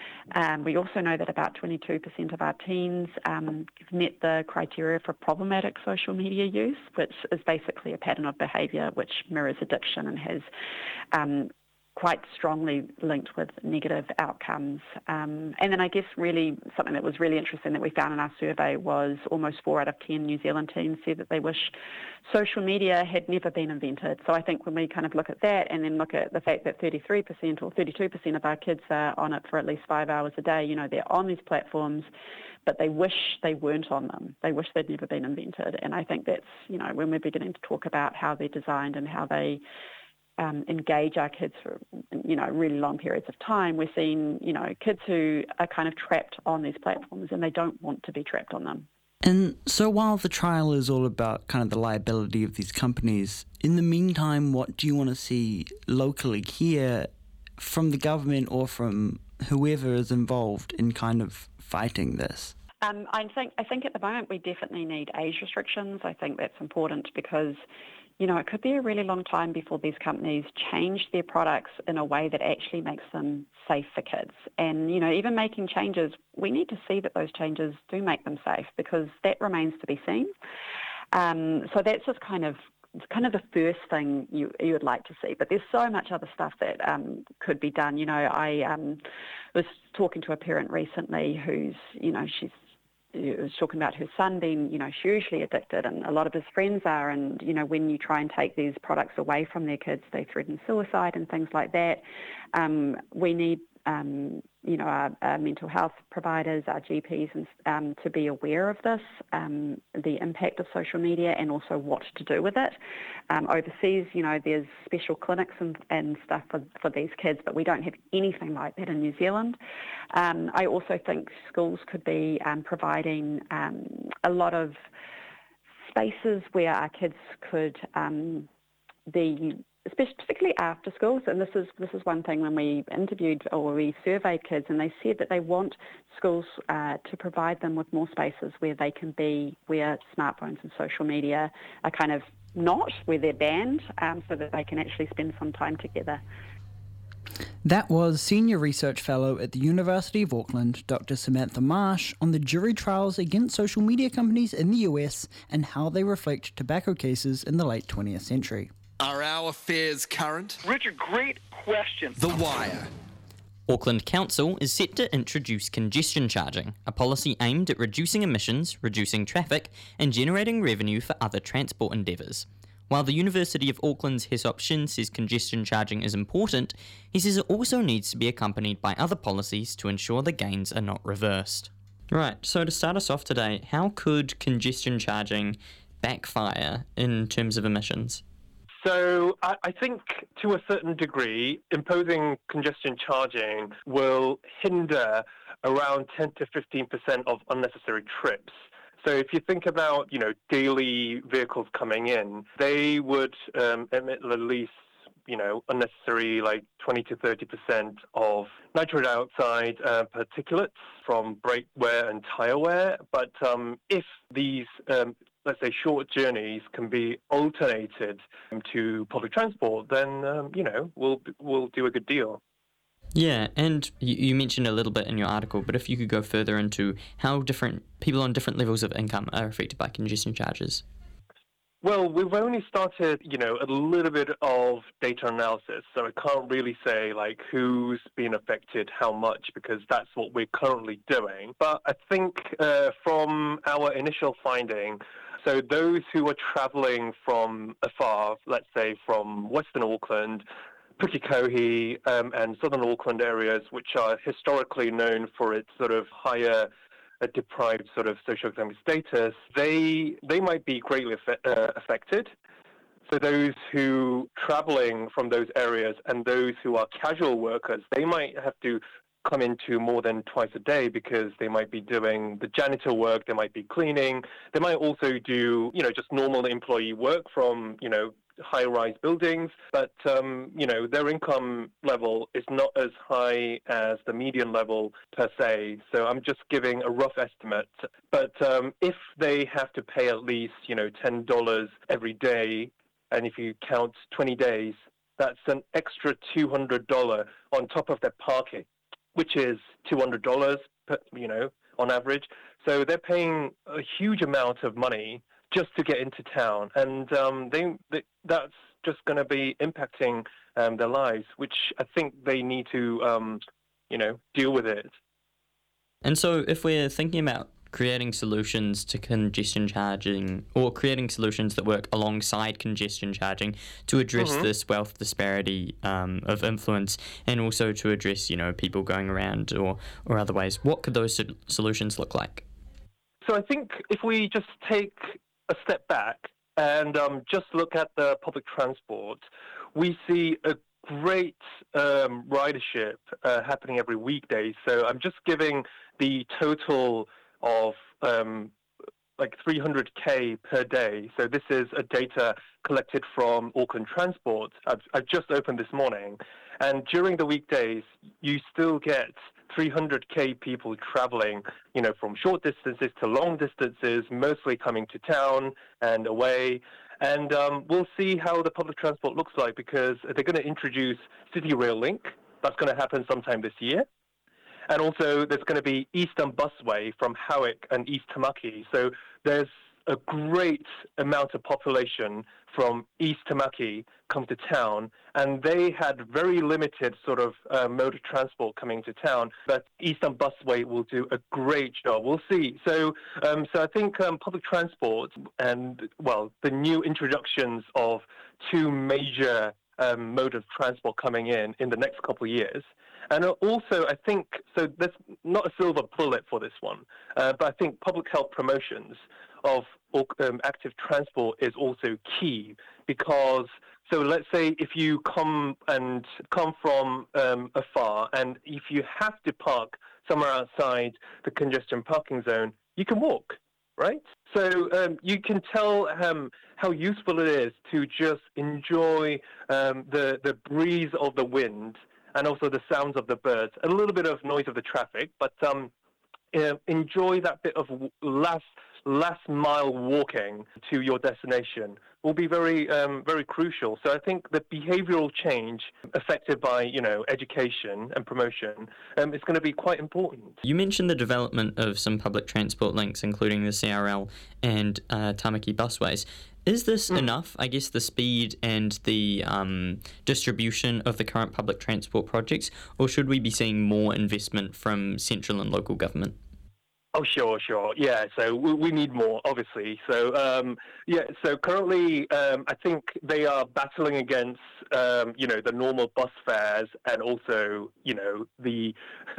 Um, we also know that about twenty-two percent of our teens um, met the criteria for problematic social media use, which is basically a pattern of behaviour which mirrors addiction and has um, quite strongly linked with negative outcomes. Um, and then I guess really something that was really interesting that we found in our survey was almost four out of ten New Zealand teens said that they wish social media had never been invented. So I think when we kind of look at that and then look at the fact that thirty-three percent or thirty-two percent of our kids are on it for at least five hours a day, you know, they're on these platforms, but they wish they weren't on them. They wish they'd never been invented. And I think that's, you know, when we're beginning to talk about how they're designed and how they Um, engage our kids for, you know, really long periods of time, we're seeing, you know, kids who are kind of trapped on these platforms and they don't want to be trapped on them. And so while the trial is all about kind of the liability of these companies, in the meantime, what do you want to see locally here from the government or from whoever is involved in kind of fighting this? Um, I think I think at the moment we definitely need age restrictions. I think that's important because, you know, it could be a really long time before these companies change their products in a way that actually makes them safe for kids. And, you know, even making changes, we need to see that those changes do make them safe because that remains to be seen. Um, so that's just kind of it's kind of the first thing you you would like to see. But there's so much other stuff that um, could be done. You know, I um, was talking to a parent recently who's, you know, she's was talking about her son being, you know, hugely addicted, and a lot of his friends are. And, you know, when you try and take these products away from their kids, they threaten suicide and things like that. Um, we need, um, you know, our, our mental health providers, our G Ps, and, um, to be aware of this, um, the impact of social media, and also what to do with it. Um, overseas, you know, there's special clinics and, and stuff for, for these kids, but we don't have anything like that in New Zealand. Um, I also think schools could be um, providing um, a lot of spaces where our kids could um, be, especially particularly after schools, and this is this is one thing when we interviewed or we surveyed kids, and they said that they want schools uh, to provide them with more spaces where they can be, where smartphones and social media are kind of not, where they're banned, um, so that they can actually spend some time together. That was Senior Research Fellow at the University of Auckland, Doctor Samantha Marsh, on the jury trials against social media companies in the U S and how they reflect tobacco cases in the late twentieth century. Are our affairs current? Richard, great question. The Wire. Auckland Council is set to introduce congestion charging, a policy aimed at reducing emissions, reducing traffic, and generating revenue for other transport endeavours. While the University of Auckland's Hesop Shin says congestion charging is important, he says it also needs to be accompanied by other policies to ensure the gains are not reversed. Right, so to start us off today, how could congestion charging backfire in terms of emissions? So I, I think to a certain degree, imposing congestion charging will hinder around ten to fifteen percent of unnecessary trips. So if you think about, you know, daily vehicles coming in, they would um, emit at least, you know, unnecessary like twenty to thirty percent of nitrous dioxide uh, particulates from brake wear and tire wear. But um, if these, um, let's say, short journeys can be alternated to public transport, then, um, you know, we'll, we'll do a good deal. Yeah, and you, you mentioned a little bit in your article, but if you could go further into how different people on different levels of income are affected by congestion charges. Well, we've only started, you know, a little bit of data analysis, so I can't really say, like, who's been affected, how much, because that's what we're currently doing. But I think uh, from our initial finding, so those who are travelling from afar, let's say from Western Auckland, Pukekohe, um, and Southern Auckland areas, which are historically known for its sort of higher a deprived sort of socioeconomic status, they they might be greatly affe- uh, affected. So those who traveling from those areas and those who are casual workers, they might have to come into more than twice a day because they might be doing the janitor work, they might be cleaning, they might also do, you know, just normal employee work from, you know, high-rise buildings, but, um, you know, their income level is not as high as the median level per se. So I'm just giving a rough estimate. But um, if they have to pay at least, you know, ten dollars every day, and if you count twenty days, that's an extra two hundred dollars on top of their parking, which is two hundred dollars, per, you know, on average. So they're paying a huge amount of money just to get into town, and um, they, they that's just going to be impacting um, their lives, which I think they need to, um, you know, deal with it. And so if we're thinking about creating solutions to congestion charging, or creating solutions that work alongside congestion charging to address Mm-hmm. this wealth disparity um, of influence, and also to address, you know, people going around or, or other ways, what could those so- solutions look like? So I think if we just take a step back and um, just look at the public transport, we see a great um, ridership uh, happening every weekday. So I'm just giving the total of um, like three hundred K per day. So this is a data collected from Auckland Transport. I've, I've just opened this morning. And during the weekdays, you still get three hundred K people traveling, you know, from short distances to long distances, mostly coming to town and away. And um, we'll see how the public transport looks like, because they're going to introduce City Rail Link. That's going to happen sometime this year. And also there's going to be Eastern Busway from Howick and East Tamaki. So there's a great amount of population from East Tamaki come to town, and they had very limited sort of uh, mode of transport coming to town, but Eastern Busway will do a great job. We'll see. So um, so I think um, public transport and, well, the new introductions of two major um, mode of transport coming in in the next couple of years. And also, I think, so there's not a silver bullet for this one, uh, but I think public health promotions of um, active transport is also key, because, so let's say if you come and come from um, afar, and if you have to park somewhere outside the congestion parking zone, you can walk, right? So um, you can tell um, how useful it is to just enjoy um, the, the breeze of the wind and also the sounds of the birds, a little bit of noise of the traffic, but um, uh, enjoy that bit of last last mile walking to your destination will be very um, very crucial. So I think the behavioural change affected by, you know, education and promotion um, is going to be quite important. You mentioned the development of some public transport links, including the C R L and uh, Tamaki busways. Is this mm. enough? I guess the speed and the um, distribution of the current public transport projects, or should we be seeing more investment from central and local government? Oh, sure, sure. Yeah, so we, we need more, obviously. So, um, yeah, so currently um, I think they are battling against, um, you know, the normal bus fares and also, you know, the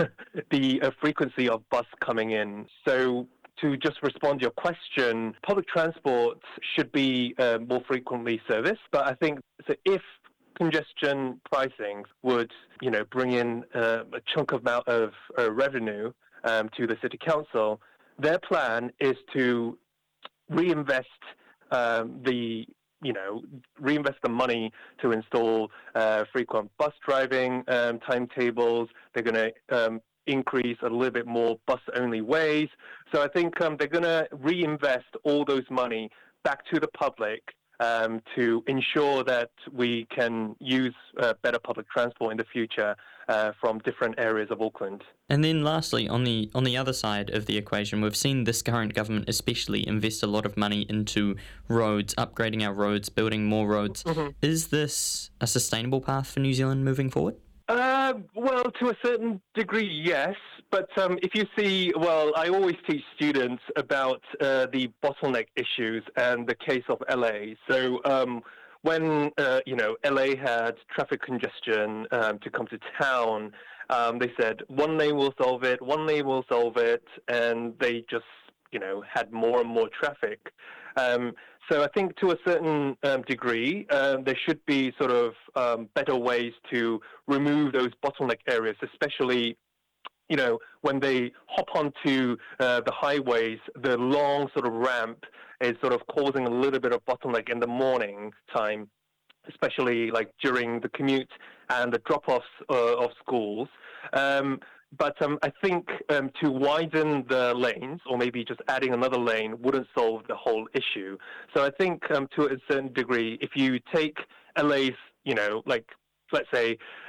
the uh, frequency of bus coming in. So to just respond to your question, public transport should be uh, more frequently serviced. But I think so if congestion pricing would, you know, bring in uh, a chunk amount of uh, revenue Um, to the city council, their plan is to reinvest um, the, you know, reinvest the money to install uh, frequent bus driving um, timetables. They're going to um, increase a little bit more bus-only ways. So I think um, they're going to reinvest all those money back to the public um, to ensure that we can use uh, better public transport in the future uh, from different areas of Auckland. And then lastly, on the on the other side of the equation, we've seen this current government especially invest a lot of money into roads, upgrading our roads, building more roads. Mm-hmm. Is this a sustainable path for New Zealand moving forward? Uh, well, to a certain degree, yes. But um, if you see, well, I always teach students about uh, the bottleneck issues and the case of L A. So um, when, uh, you know, L A had traffic congestion um, to come to town, um, they said one lane will solve it, one lane will solve it, and they just, you know, had more and more traffic. Um, so I think to a certain um, degree, uh, there should be sort of um, better ways to remove those bottleneck areas, especially, you know, when they hop onto uh, the highways, the long sort of ramp is sort of causing a little bit of bottleneck in the morning time, especially like during the commute and the drop-offs uh, of schools. Um, But um, I think um, to widen the lanes, or maybe just adding another lane, wouldn't solve the whole issue. So I think um, to a certain degree, if you take L A's, you know, like, let's say,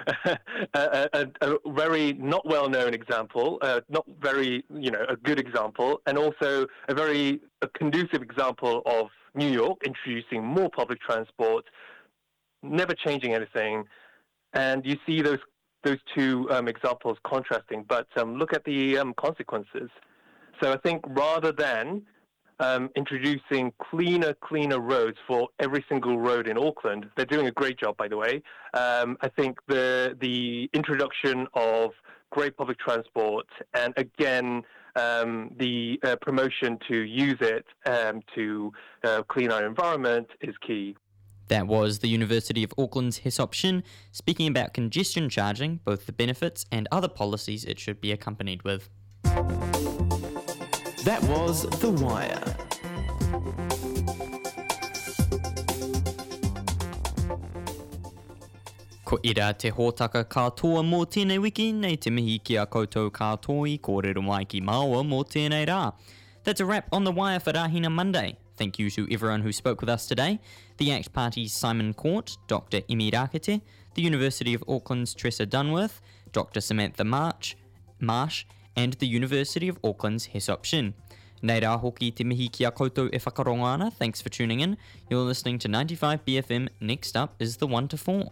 a, a, a very not well-known example, uh, not very, you know, a good example, and also a very a conducive example of New York introducing more public transport, never changing anything, and you see those those two um, examples contrasting, but um, look at the um, consequences. So I think rather than um, introducing cleaner, cleaner roads for every single road in Auckland, they're doing a great job, by the way. Um, I think the the introduction of great public transport and, again, um, the uh, promotion to use it um, to uh, clean our environment is key. That was the University of Auckland's Hesop Shin speaking about congestion charging, both the benefits and other policies it should be accompanied with. That was The Wire. Ko ira te hōtaka katoa mō tēnei wiki, nei te mihi ki a koutou katoa i kōrero mai ki māua mō tēnei rā. That's a wrap on The Wire for Rahina Monday. Thank you to everyone who spoke with us today. The ACT Party's Simon Court, Doctor Emi Rakete, the University of Auckland's Tressa Dunworth, Doctor Samantha March, Marsh, and the University of Auckland's Hesop Shin. Nei rā hoki te mihi ki a koutou e whakarongo ana. Thanks for tuning in. You're listening to ninety-five B F M. Next up is the one to four.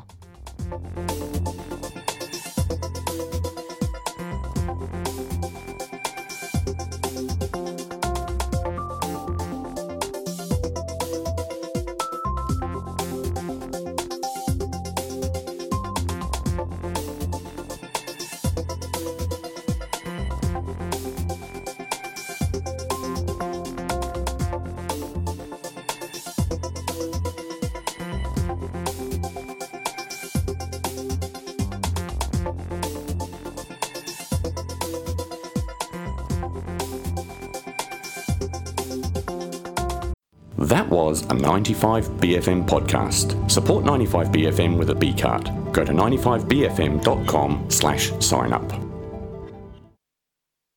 That was a ninety-five B F M podcast. Support ninety-five B F M with a B card. Go to ninety-five B F M dot com slash sign up.